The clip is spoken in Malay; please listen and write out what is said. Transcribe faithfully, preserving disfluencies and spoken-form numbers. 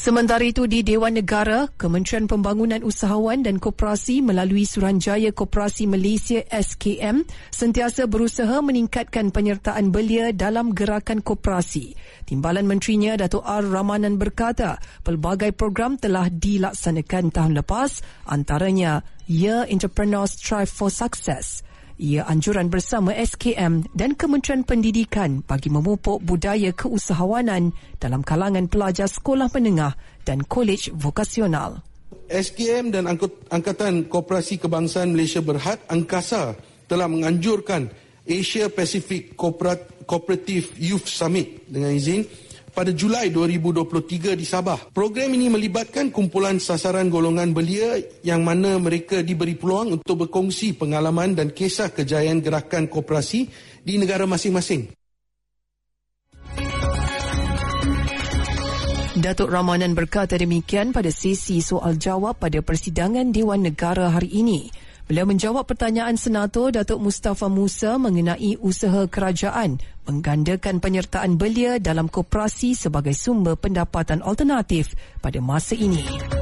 Sementara itu di Dewan Negara, Kementerian Pembangunan Usahawan dan Koperasi melalui Suruhanjaya Koperasi Malaysia S K M sentiasa berusaha meningkatkan penyertaan belia dalam gerakan koperasi. Timbalan Menterinya Datuk R. Ramanan berkata, pelbagai program telah dilaksanakan tahun lepas, antaranya Year Entrepreneurs Strive for Success. Ia anjuran bersama S K M dan Kementerian Pendidikan bagi memupuk budaya keusahawanan dalam kalangan pelajar sekolah menengah dan kolej vokasional. S K M dan Angkatan Koperasi Kebangsaan Malaysia Berhad, Angkasa, telah menganjurkan Asia Pacific Cooperative Youth Summit dengan izin pada Julai dua ribu dua puluh tiga di Sabah. Program ini melibatkan kumpulan sasaran golongan belia yang mana mereka diberi peluang untuk berkongsi pengalaman dan kisah kejayaan gerakan koperasi di negara masing-masing. Datuk Ramanan berkata demikian pada sesi soal jawab pada persidangan Dewan Negara hari ini. Beliau menjawab pertanyaan Senator Datuk Mustafa Musa mengenai usaha kerajaan menggandakan penyertaan belia dalam koperasi sebagai sumber pendapatan alternatif pada masa ini.